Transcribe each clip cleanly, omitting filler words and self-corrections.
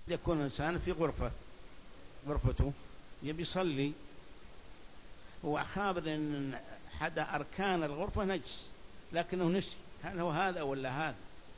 يكون الإنسان في غرفته يبي يصلي وخابر أن حدا أركان الغرفة نجس لكنه نسي هل هو هذا ولا هذا،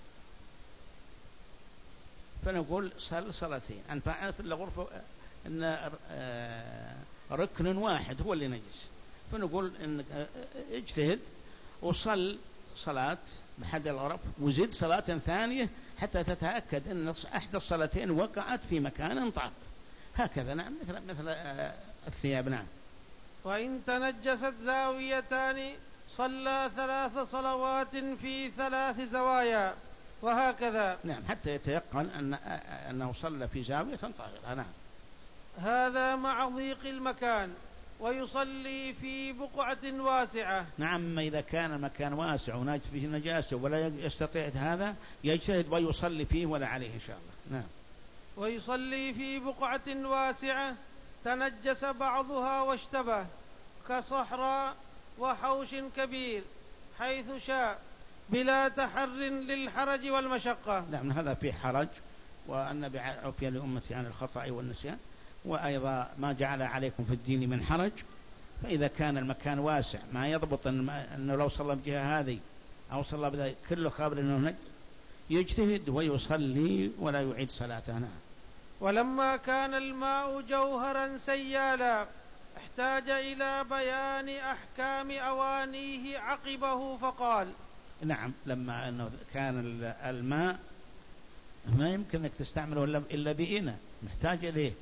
فنقول صل صلاتين. أن فعل في الغرفة أن ركن واحد هو اللي نجس، فنقول إن اجتهد وصل صلاة بحد الغرف وزد صلاة ثانية حتى تتأكد أن أحد الصلاتين وقعت في مكان طاهر. هكذا نعم مثل الثياب. نعم. وإن تنجست زاويتان صلى 3 صلوات في 3 زوايا وهكذا. نعم حتى يتيقن أنه صلى في زاوية طاهرة. نعم. هذا مع ضيق المكان. ويصلي في بقعة واسعة. نعم إذا كان المكان واسع ونجد فيه نجاسة ولا يستطيع هذا يجتهد ويصلي فيه ولا عليه إن شاء الله. نعم. ويصلي في بقعة واسعة تنجس بعضها واشتبه كصحراء وحوش كبير حيث شاء بلا تحر للحرج والمشقة. نعم هذا في حرج، والنبي عفي لأمتي عن الخطأ والنسيان، وأيضا ما جعل عليكم في الدين من حرج. فإذا كان المكان واسع ما يضبط أنه لو صلى بجهة هذه أو صلى بذلك كله خابر أنه يجتهد ويصلي ولا يعيد صلاته. ولما كان الماء جوهرا سيالا احتاج إلى بيان أحكام أوانيه عقبه فقال. نعم لما أنه كان الماء ما يمكن أنك تستعمله إلا بإناء محتاج إليه،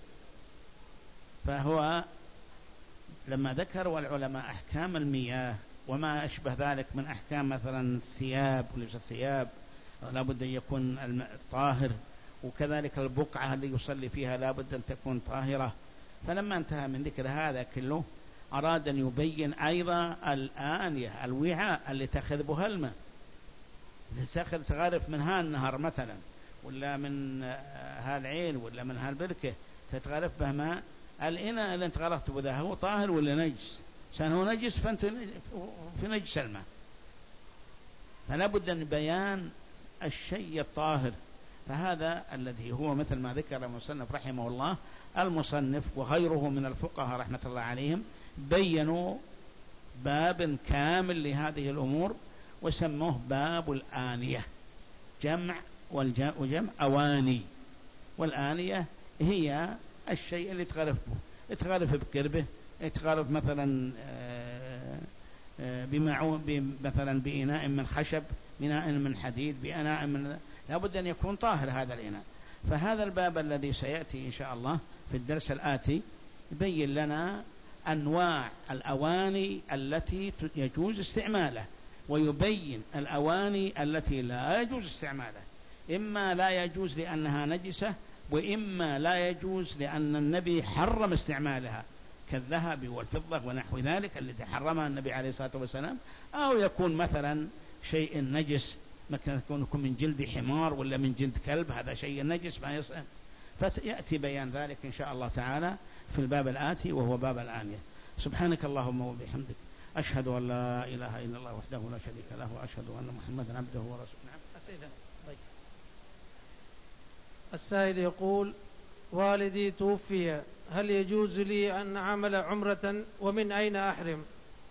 فهو لما ذكر العلماء أحكام المياه وما أشبه ذلك من أحكام مثلا الثياب ولبس الثياب لابد أن يكون الماء طاهر، وكذلك البقعة اللي يصلي فيها لابد أن تكون طاهرة. فلما انتهى من ذكر هذا كله أراد أن يبين أيضا الآنية الوعاء اللي تأخذ بها الماء، تغرف من هالنهر مثلا ولا من هالعين ولا من هالبركة تتغرف به ماء، الإناء اللي انت غرفت بذا هو طاهر ولا نجس؟ عشان هو نجس فانت في نجس الماء، فلا بد من بيان الشيء الطاهر. فهذا الذي هو مثل ما ذكر المصنف رحمه الله، المصنف وغيره من الفقهاء رحمة الله عليهم بينوا باب كامل لهذه الأمور وسموه باب الآنية، جمع وجمع أواني، والآنية هي الشيء اللي تغرف بقربه، تغرف مثلا مثلا بإناء من خشب، بإناء من حديد، بإناء من لابد أن يكون طاهر هذا الإناء. فهذا الباب الذي سيأتي إن شاء الله في الدرس الآتي يبين لنا أنواع الأواني التي يجوز استعماله، ويبين الأواني التي لا يجوز استعماله، إما لا يجوز لأنها نجسة، وإما لا يجوز لأن النبي حرم استعمالها كالذهب والفضة ونحو ذلك التي حرمها النبي عليه الصلاة والسلام، أو يكون مثلا شيء نجس يكون من جلد حمار ولا من جلد كلب، هذا شيء نجس ما يصح. فيأتي بيان ذلك إن شاء الله تعالى في الباب الآتي وهو باب الآنية. سبحانك اللهم وبحمدك أشهد أن لا إله إلا الله وحده لا شريك له وأشهد أن محمدا عبده ورسوله. نعم. السائل يقول: والدي توفي، هل يجوز لي أن أعمل عمرة ومن أين أحرم؟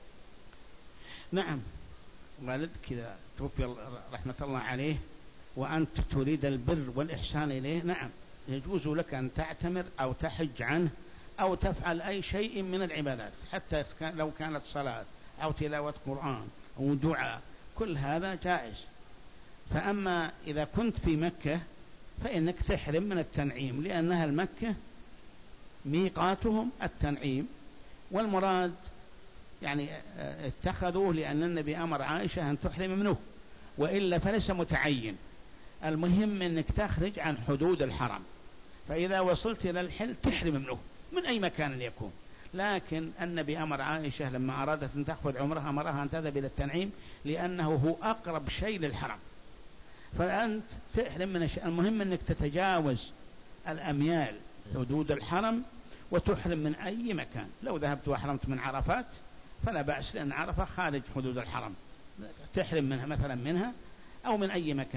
نعم، والدك إذا توفي رحمة الله عليه وأنت تريد البر والإحسان إليه، نعم يجوز لك أن تعتمر أو تحج عنه أو تفعل أي شيء من العبادات، حتى لو كانت صلاة أو تلاوة قرآن أو دعاء، كل هذا جائز. فأما إذا كنت في مكة فإنك تحرم من التنعيم، لأنها المكة ميقاتهم التنعيم، والمراد يعني اتخذوه لأن النبي أمر عائشة أن تحرم منه، وإلا فليس متعين. المهم أنك تخرج عن حدود الحرم، فإذا وصلت إلى الحل تحرم منه من أي مكان يكون. لكن النبي أمر عائشة لما أرادت أن تأخذ عمرها أمرها أن تذهب إلى التنعيم لأنه هو أقرب شيء للحرم، فأنت تحرم من الشيء. المهم أنك تتجاوز الأميال حدود الحرم وتحرم من أي مكان. لو ذهبت وأحرمت من عرفات فلا بأس، لأن عرفة خارج حدود الحرم، تحرم منها مثلا منها أو من أي مكان.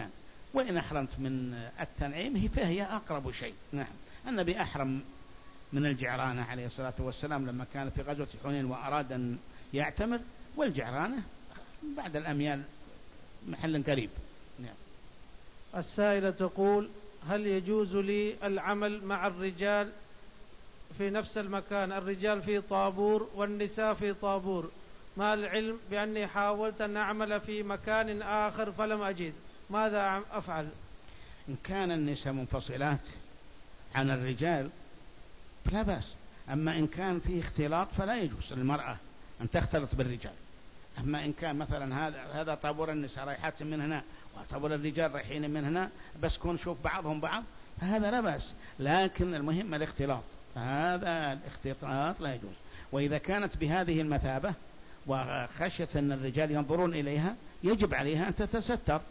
وإن أحرمت من التنعيم فهي أقرب شيء. نعم، النبي أحرم من الجعرانة عليه الصلاة والسلام لما كان في غزوة حنين وأراد أن يعتمر، والجعرانة بعد الأميال محل قريب. نعم. السائلة تقول: هل يجوز لي العمل مع الرجال في نفس المكان، الرجال في طابور والنساء في طابور، مع العلم بأني حاولت أن أعمل في مكان آخر فلم أجد، ماذا أفعل؟ إن كان النساء منفصلات عن الرجال فلا بأس، أما إن كان فيه اختلاط فلا يجوز للمرأة أن تختلط بالرجال. أما إن كان مثلا هذا طابور النساء رايحات من هنا وطابور الرجال رايحين من هنا، بس كون شوف بعضهم بعض، فهذا لا بأس، لكن المهم الاختلاط، فهذا الاختلاط لا يجوز. وإذا كانت بهذه المثابة وخشيت أن الرجال ينظرون إليها، يجب عليها أن تتستر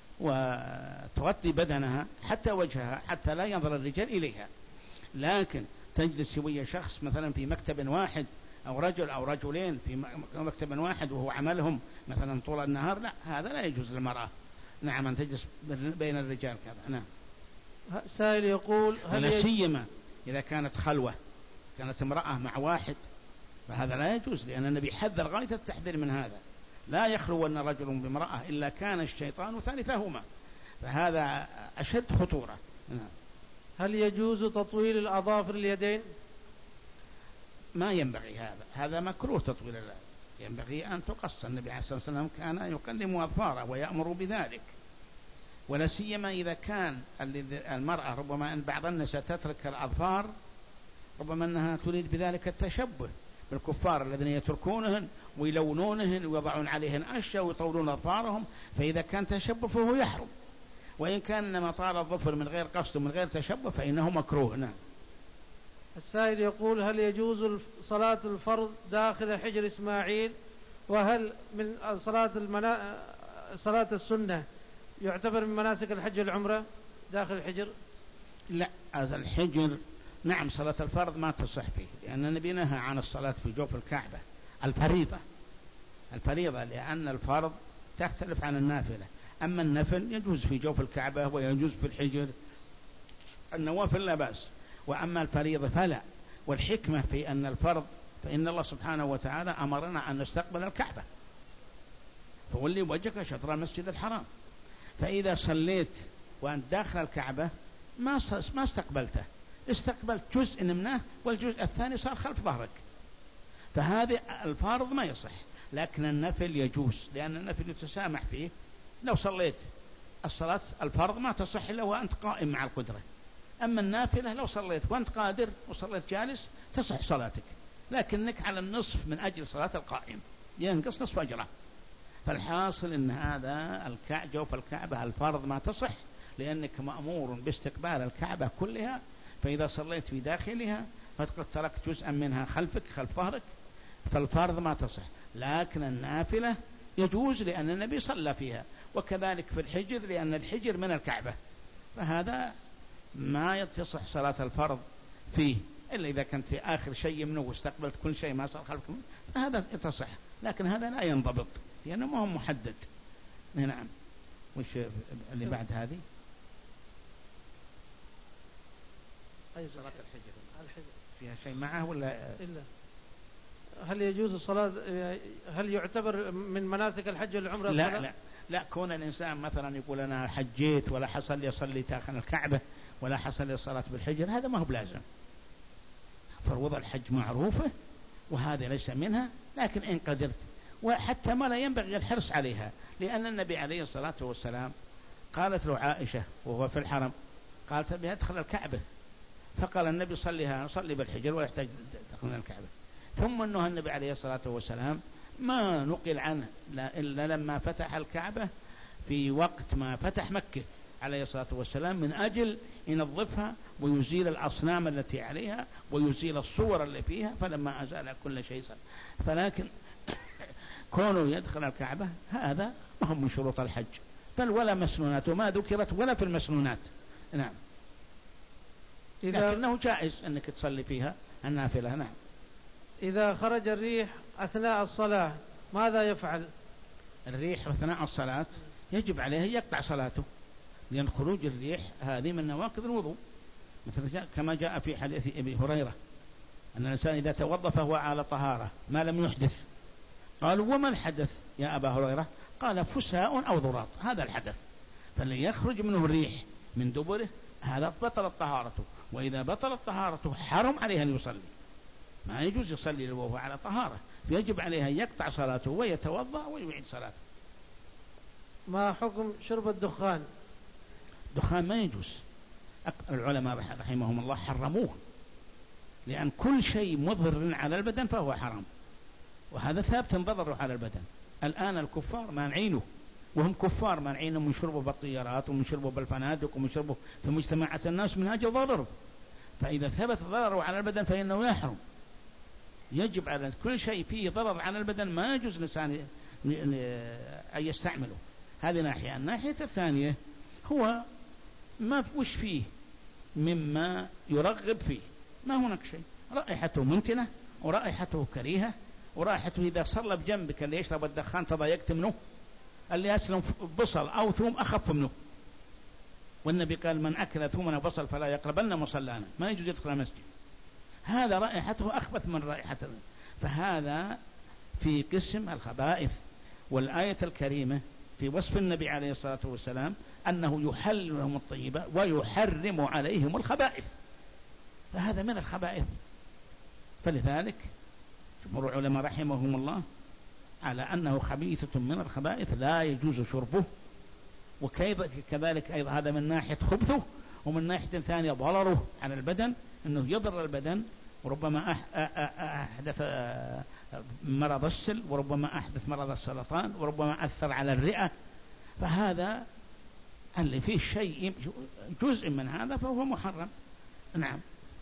وتغطي بدنها حتى وجهها حتى لا ينظر الرجال إليها. لكن تجلس ويا شخص مثلا في مكتب واحد، أو رجل أو رجلين في مكتب واحد وهو عملهم مثلا طول النهار، لا، هذا لا يجوز للمرأة. نعم، أن تجلس بين الرجال كذا. نعم. سائل يقول: ولا سيما إذا كانت خلوة، كانت امرأة مع واحد، فهذا لا يجوز، لأن النبي حذر غاية التحذير من هذا: لا يخلون رجل بامرأة إلا كان الشيطان ثالثهما، فهذا أشد خطورة. نعم. هل يجوز تطويل الأظافر اليدين؟ ما ينبغي، هذا مكروه تطويل اليدين، ينبغي أن تقص. النبي عليه الصلاة والسلام كان يقلم أظفاره ويأمر بذلك، ولا سيما إذا كان المرأة ربما أن بعض النساء تترك الأظفار، ربما أنها تريد بذلك التشبه بالكفار الذين يتركونهن ويلونونهن ويضعون عليهن أشياء ويطولون أظفارهم، فإذا كان تشبه فهو يحرم، وإن كان ما طال الظفر من غير قصد ومن غير تشبه فإنه مكروه. نعم. السائل يقول: هل يجوز صلاة الفرض داخل حجر إسماعيل؟ وهل من صلاة السنة يعتبر من مناسك الحج والعمرة داخل الحجر؟ لا، الحجر نعم صلاة الفرض ما تصح فيه، لأن النبي نهى عن الصلاة في جوف الكعبة الفريضة، لأن الفرض تختلف عن النافلة. أما النفل يجوز في جوف الكعبة ويجوز في الحجر، النوافل لا بأس، وأما الفريضة فلا. والحكمة في أن الفرض، فإن الله سبحانه وتعالى أمرنا أن نستقبل الكعبة، فولي وجهك شطر المسجد الحرام، فإذا صليت وأنت داخل الكعبة ما استقبلته، استقبلت جزء منه والجزء الثاني صار خلف ظهرك، فهذا الفارض ما يصح. لكن النفل يجوز، لأن النفل يتسامح فيه. لو صليت الصلاة الفرض ما تصح إلا وأنت قائم مع القدرة، أما النافلة لو صليت وأنت قادر وصليت جالس تصح صلاتك، لكنك على النصف من أجل صلاة القائم ينقص نصف أجره. فالحاصل أن هذا جوف الكعبة الفرض ما تصح، لأنك مأمور باستقبال الكعبة كلها، فإذا صليت في داخلها فقد تركت جزءا منها خلفك خلف ظهرك، فالفرض ما تصح. لكن النافلة يجوز، لأن النبي صلى فيها، وكذلك في الحجر، لأن الحجر من الكعبة، فهذا ما تصح صلاة الفرض فيه إلا إذا كنت في آخر شيء منه واستقبلت كل شيء ما صار خلفك، فهذا تصح، لكن هذا لا ينضبط لأنه ما هو محدد. نعم. وش اللي بعد هذه؟ أي صلاة الحجر فيها شيء معه ولا إلا؟ هل يجوز الصلاة؟ هل يعتبر من مناسك الحج والعمرة؟ لا، كون الإنسان مثلا يقول أنا حجيت ولا حصل لي أصلي داخل الكعبة ولا حصل لي الصلاة بالحجر، هذا ما هو بلازم. فروض الحج معروفة وهذا ليس منها، لكن إن قدرت، وحتى ما لا ينبغي الحرص عليها، لأن النبي عليه الصلاة والسلام قالت له عائشة وهو في الحرم، قالت بيدخل الكعبة، فقال النبي صلي بالحجر ولا يحتاج تدخل الكعبة. ثم أنه النبي عليه الصلاة والسلام ما نقل عنه إلا لما فتح الكعبة في وقت ما فتح مكة عليه الصلاة والسلام، من أجل ينظفها ويزيل الأصنام التي عليها ويزيل الصور اللي فيها، فلما أزال كل شيء صار. فلكن كونه يدخل الكعبة هذا ما هم من شروط الحج، بل ولا مسنونات، وما ذكرت ولا في المسنونات. نعم. لكنه جائز أنك تصلي فيها النافلة. نعم. إذا خرج الريح أثناء الصلاة ماذا يفعل؟ الريح أثناء الصلاة يجب عليه يقطع صلاته، لأن خروج الريح هذه من نواقض الوضوء، مثل كما جاء في حديث أبي هريرة أن الإنسان إذا توضأ فهو على طهارة ما لم يحدث. قالوا وما الحدث يا أبا هريرة؟ قال فساء أو ضراط، هذا الحدث. فالذي يخرج منه الريح من دبره هذا بطلت طهارته، وإذا بطلت طهارته حرم عليه أن يصلي، ما يجوز يصلي وهو على طهارة، فيجب عليه أن يقطع صلاته ويتوضأ ويعيد صلاته. ما حكم شرب الدخان؟ الدخان ما يجوز، العلماء رحمهم الله حرموه، لأن كل شيء مضر على البدن فهو حرام، وهذا ثابت ضرره على البدن. الآن الكفار مانعينه، وهم كفار مانعين من شربه بالطيارات ومن شربه بالفنادق ومن شربه في مجتمعات الناس من أجل ضرره، فإذا ثبت ضرره على البدن فإنه يحرم. يجب على كل شيء فيه ضرر على البدن ما يجوز الإنسان أن يستعمله. هذه ناحية. الناحية الثانية هو ما وش فيه مما يرغب فيه، ما هناك شيء، رائحته منتنة ورائحته كريهة، ورائحته إذا صلى بجنبك اللي يشرب الدخان تضايقت منه، اللي يسلم بصل أو ثوم أخف منه، والنبي قال من أكل ثوما وبصل فلا يقربن مصلانا، ما يجوز يدخل المسجد، هذا رائحته أخبث من رائحته. فهذا في قسم الخبائث. والآية الكريمة في وصف النبي عليه الصلاة والسلام أنه يحل لهم الطيبات ويحرم عليهم الخبائث، فهذا من الخبائث. فلذلك جمهور العلماء رحمهم الله على أنه خبيثة من الخبائث لا يجوز شربه، وكذلك أيضا هذا من ناحية خبثه، ومن ناحية ثانية ضرره على البدن، أنه يضر البدن، وربما أحدث مرض السل، وربما أحدث مرض السرطان، وربما أثر على الرئة. فهذا اللي فيه شيء جزء من هذا فهو محرم. نعم.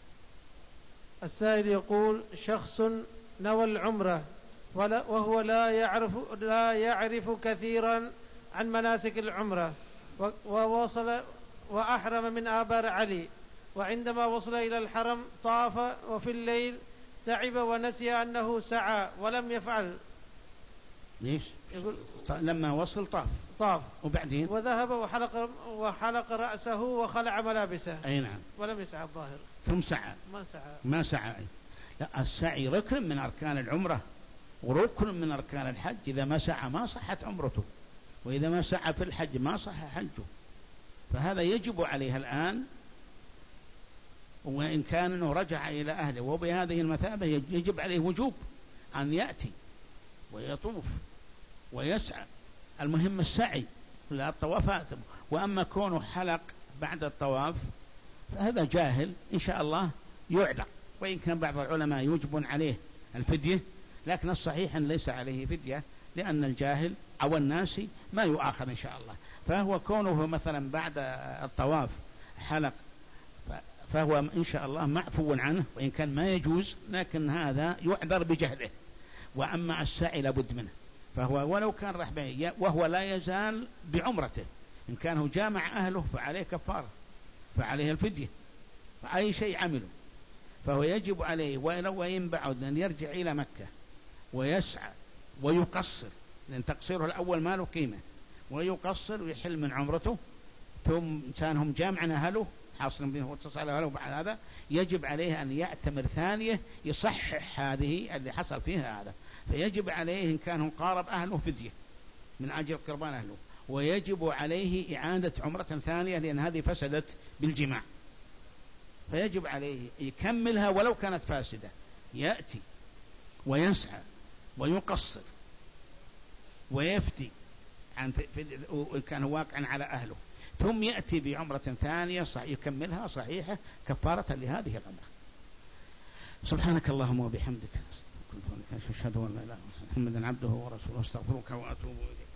السائل يقول شخص نوى العمرة وهو لا يعرف كثيرا عن مناسك العمرة، ووصل وأحرم من آبار علي، وعندما وصل إلى الحرم طاف، وفي الليل تعب ونسي أنه سعى ولم يفعل. ليش؟ لما وصل طاف وبعدين وذهب وحلق رأسه وخلع ملابسه. أي نعم. ولم يسعى الظاهر. ثم سعى. ما سعى. لا، السعي ركن من أركان العمرة وركن من أركان الحج، إذا ما سعى ما صحت عمرته، وإذا ما سعى في الحج ما صح حجه. فهذا يجب عليه الآن، وإن كان أنه رجع إلى أهله وبهذه المثابة يجب عليه وجوب أن يأتي ويطوف ويسعى. المهم السعي لا الطوافات. وأما كونه حلق بعد الطواف فهذا جاهل إن شاء الله يعذر، وإن كان بعض العلماء يوجب عليه الفدية، لكن الصحيح أن ليس عليه فدية، لأن الجاهل أو الناس ما يؤاخذ إن شاء الله. فهو كونه مثلا بعد الطواف حلق فهو إن شاء الله معفو عنه، وإن كان ما يجوز لكن هذا يعذر بجهله. وأما السعي لابد منه، فهو ولو كان راح وهو لا يزال بعمرته، إن كانه جامع أهله فعليه كفارة، فعليه الفدية، فأي شيء عمله فهو يجب عليه ولو ينبعد أن يرجع إلى مكة ويسعى ويقصر، لأن تقصيره الأول ما له قيمة، ويقصر ويحل من عمرته، ثم كانهم جامعا أهله حاصل به واتصل أهله. بعد هذا يجب عليه أن يعتمر ثانية يصحح هذه اللي حصل فيها هذا، فيجب عليه إن كان قارب أهله فدية من أجل قربان أهله، ويجب عليه إعادة عمرة ثانية لأن هذه فسدت بالجماع، فيجب عليه يكملها ولو كانت فاسدة، يأتي ويسعى ويقصر ويفتي عن كان واقعا على أهله، ثم يأتي بعمرة ثانية يكملها صحيحة كفارة لهذه العمرة. سبحانك اللهم وبحمدك أشهد أن لا إله إلا أنت محمدا عبده ورسوله، استغفرك وأتوب إليك.